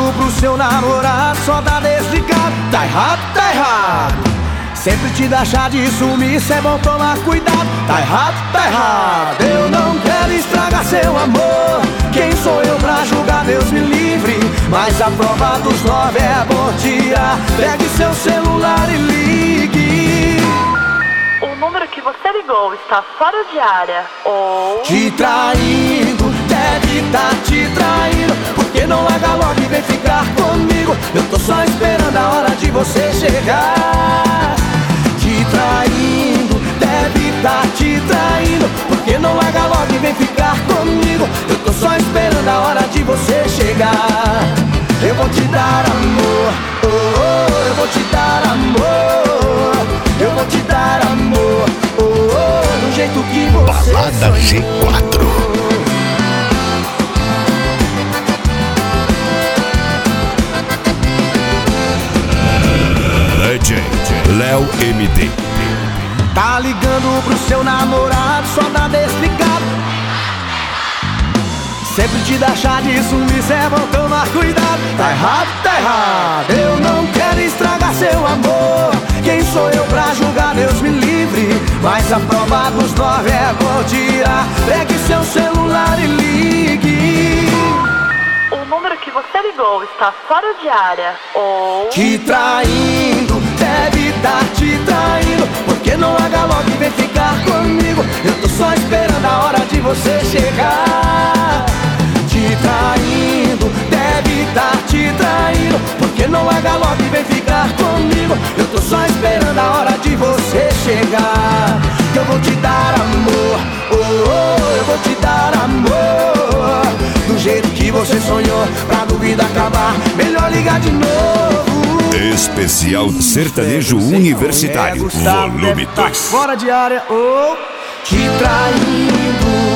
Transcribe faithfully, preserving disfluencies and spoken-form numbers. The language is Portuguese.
ligando pro seu namorado, só tá desligado. Tá errado, tá errado. Sempre te dá chá de sumir, cê é bom tomar cuidado. Tá errado, tá errado. Eu não quero estragar seu amor. Quem sou eu pra julgar, Deus me livre. Mas a prova dos nove é bom tirar. Pegue seu celular e ligue. O número que você ligou está fora de área. Ou... Te traindo, deve tá te traindo. Porque não larga logo e vem ficar comigo. Eu tô só esperando a hora de você chegar. Te traindo, deve tá te traindo. Porque não larga logo e vem ficar comigo. Eu tô só esperando a hora de você chegar. Eu vou te dar amor, oh, oh, eu vou te dar amor. Eu vou te dar amor, oh, oh, do jeito que você Balada G quatro. Legend Léo M D. Tá ligando pro seu namorado, só tá desligado. Sempre te dá chá de sumir, cê é bom tomar cuidado. Tá errado, tá errado. Eu não quero estragar seu amor. Quem sou eu pra julgar, Deus me livre. Mas a prova dos nove é bom tirar. Pegue seu celular e ligue. O número que você ligou está fora de área. Ou... Te traindo, deve tá te traindo. Porque não larga logo e vem ficar comigo. Eu tô só esperando a hora de você chegar. Te traindo, deve tá te traindo. Porque não larga logo e vem ficar comigo. Eu tô só esperando a hora de você chegar. Eu vou te dar amor, oh, oh, eu vou te dar amor. Do jeito que você sonhou, pra dúvida acabar, melhor ligar de novo. Especial Sertanejo Universitário, volume dois. Fora de área, oh. Te traindo,